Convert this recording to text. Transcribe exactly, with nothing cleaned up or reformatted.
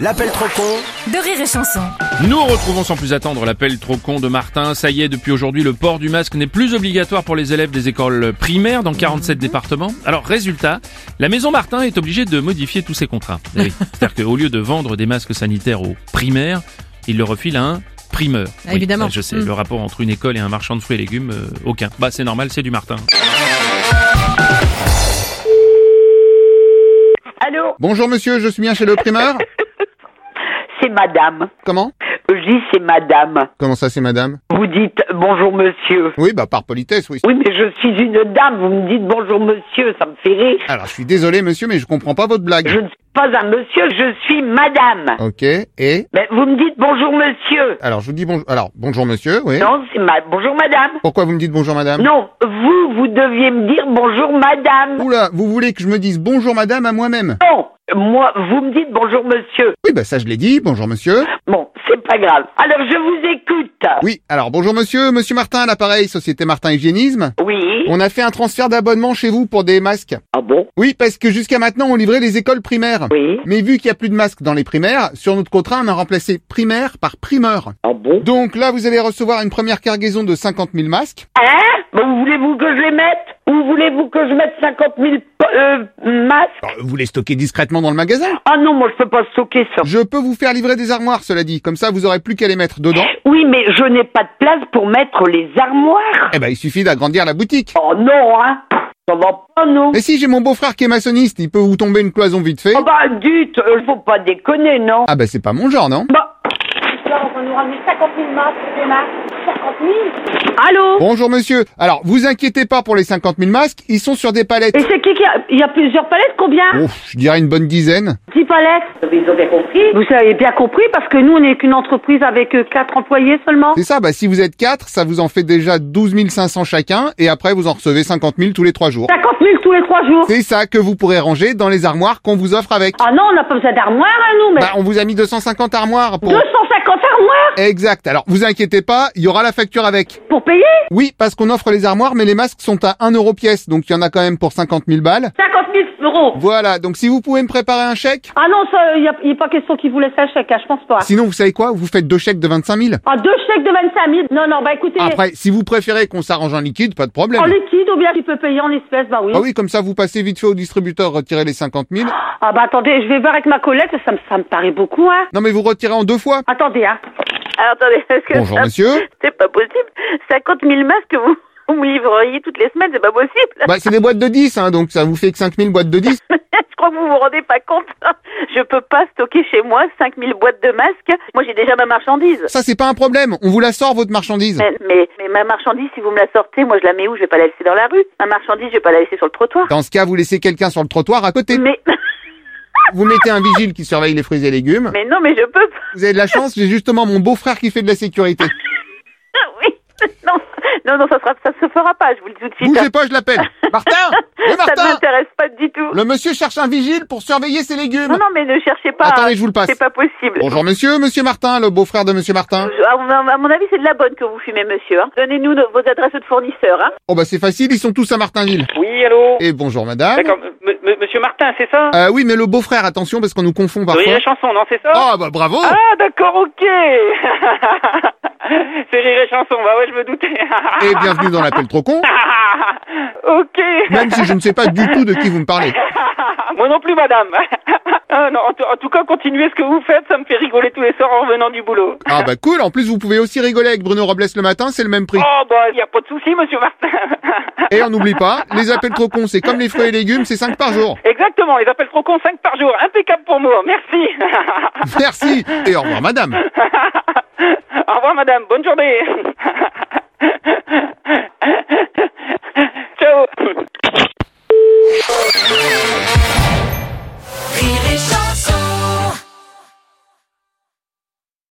L'appel trop con de Rire et Chanson. Nous retrouvons sans plus attendre l'appel trop con de Martin. Ça y est, depuis aujourd'hui, le port du masque n'est plus obligatoire pour les élèves des écoles primaires dans quarante-sept départements. Alors, résultat, la maison Martin est obligée de modifier tous ses contrats. Eh oui. C'est-à-dire qu'au lieu de vendre des masques sanitaires aux primaires, il le refile à un primeur. Ah, oui, évidemment. Je sais, mmh. le rapport entre une école et un marchand de fruits et légumes, euh, aucun. Bah, c'est normal, c'est du Martin. Allô? Bonjour monsieur, je suis bien chez le primeur. C'est madame. Comment? Je dis c'est madame. Comment ça c'est madame? Vous dites bonjour monsieur. Oui, bah par politesse, oui. Oui, mais je suis une dame, vous me dites bonjour monsieur, ça me fait rire. Alors, je suis désolé monsieur, mais je comprends pas votre blague. Je ne suis pas un monsieur, je suis madame. Ok, et? Mais vous me dites bonjour monsieur. Alors, je vous dis bonjour... Alors, bonjour monsieur, oui. Non, c'est ma... bonjour madame. Pourquoi vous me dites bonjour madame? Non, vous, vous deviez me dire bonjour madame. Oula, vous voulez que je me dise bonjour madame à moi-même? Non, moi, vous me dites bonjour monsieur. Oui, bah ça je l'ai dit, bonjour monsieur. Bon, c'est pas grave. Alors, je vous écoute. Oui, alors bonjour monsieur, monsieur Martin à l'appareil, Société Martin Hygiénisme. Oui. On a fait un transfert d'abonnement chez vous pour des masques. Ah bon? Oui, parce que jusqu'à maintenant on livrait les écoles primaires. Oui. Mais vu qu'il n'y a plus de masques dans les primaires, sur notre contrat on a remplacé primaire par primeur. Ah bon? Donc là vous allez recevoir une première cargaison de cinquante mille masques. Hein? Bon, voulez-vous que je les mette? Ou voulez-vous que je mette cinquante mille euh, masques? Alors, vous les stockez discrètement dans le magasin. Ah non, moi je peux pas stocker ça. Je peux vous faire livrer des armoires, cela dit. Comme ça, vous aurez plus qu'à les mettre dedans. Oui, mais je n'ai pas de place pour mettre les armoires. Eh ben, il suffit d'agrandir la boutique. Oh non, hein. Ça va pas, non. Mais si, j'ai mon beau-frère qui est maçonniste, il peut vous tomber une cloison vite fait. Oh bah, dites, euh, faut pas déconner, non. Ah bah, c'est pas mon genre, non? Bah. On va nous ramener cinquante mille masques, des masques. cinquante mille? Allô? Bonjour monsieur. Alors, vous inquiétez pas pour les cinquante mille masques, ils sont sur des palettes. Et c'est qui qui a... Il y a plusieurs palettes, combien? Oh, je dirais une bonne dizaine. dix palettes. Ils ont bien compris. Vous avez bien compris, parce que nous, on n'est qu'une entreprise avec euh, quatre employés seulement. C'est ça, bah si vous êtes quatre, ça vous en fait déjà douze mille cinq cents chacun, et après vous en recevez cinquante mille tous les trois jours. cinquante mille tous les trois jours. C'est ça que vous pourrez ranger dans les armoires qu'on vous offre avec. Ah non, on n'a pas besoin d'armoire, hein, nous, mais... Bah, on vous a mis deux cent cinquante armoires pour... deux cent cinquante armoires? Exact. Alors, vous inquiétez pas, il y aura la facture avec. Pour payer? Oui, parce qu'on offre les armoires, mais les masques sont à un euro pièce, donc il y en a quand même pour cinquante mille balles. cinquante mille euros. Voilà, donc si vous pouvez me préparer un chèque. Ah non, ça, il n'y a, y a pas question qu'ils vous laissent un chèque, hein, je pense pas. Sinon, vous savez quoi? Vous faites deux chèques de vingt-cinq mille. Ah, deux chèques de vingt-cinq mille? Non, non, bah écoutez... Après, si vous préférez qu'on s'arrange en liquide, pas de problème. En liquide ou bien tu peux payer en espèces, bah oui. Ah oui, comme ça, vous passez vite fait au distributeur, retirez les cinquante mille. Ah bah attendez, je vais voir avec ma collègue, ça, me- ça me paraît beaucoup, hein. Non, mais vous retirez en deux fois. Attendez, hein. Alors, attendez, est-ce que Bonjour, ça- monsieur. C'est pas possible. cinquante mille masques, vous, vous me livreriez toutes les semaines, c'est pas possible. Bah, c'est des boîtes de dix, hein, donc ça vous fait que cinq mille boîtes de dix. Je crois que vous vous rendez pas compte. Je peux pas stocker chez moi cinq mille boîtes de masques. Moi, j'ai déjà ma marchandise. Ça, c'est pas un problème. On vous la sort, votre marchandise. Mais, mais, mais ma marchandise, si vous me la sortez, moi, je la mets où? Je vais pas la laisser dans la rue. Ma marchandise, je vais pas la laisser sur le trottoir. Dans ce cas, vous laissez quelqu'un sur le trottoir à côté. Mais, Vous mettez un vigile qui surveille les fruits et légumes. mais non, mais je peux pas. Vous avez de la chance, j'ai justement mon beau-frère qui fait de la sécurité. Oui. Non, non, non, ça sera, ça se fera pas, je vous le dis tout de suite. Bougez pas, je l'appelle. Martin! Oui, Ça ne Martin! m'intéresse pas du tout. Le monsieur cherche un vigile pour surveiller ses légumes. Non, non, mais ne cherchez pas. Attendez, je vous le passe. C'est pas possible. Bonjour monsieur, monsieur Martin, le beau-frère de monsieur Martin. Je- À mon- à mon avis, c'est de la bonne que vous fumez, monsieur. Hein. Donnez-nous nos- vos adresses de fournisseurs. Hein. Oh bah c'est facile, ils sont tous à Martinville. Oui, allô? Et bonjour madame. D'accord, m- m- monsieur Martin, c'est ça? Euh, oui, mais le beau-frère, attention, parce qu'on nous confond Oui, parfois. la chanson, non, c'est ça? Ah bah bravo! Ah, d'accord, ok. C'est Rire et Chanson, bah ouais, je me doutais. Et bienvenue dans l'appel trop con, Ok. même si je ne sais pas du tout de qui vous me parlez. Moi non plus, madame. Ah, non, en, tout- en tout cas, continuez ce que vous faites, ça me fait rigoler tous les soirs en revenant du boulot. Ah bah cool, en plus vous pouvez aussi rigoler avec Bruno Robles le matin, c'est le même prix. Oh, bah, y a pas de souci, monsieur Martin. Et on n'oublie pas, les appels trop cons, c'est comme les fruits et légumes, c'est cinq par jour. Exactement, les appels trop cons, cinq par jour. Impeccable pour moi, merci. Merci, et au revoir madame. Au revoir, madame, bonne journée.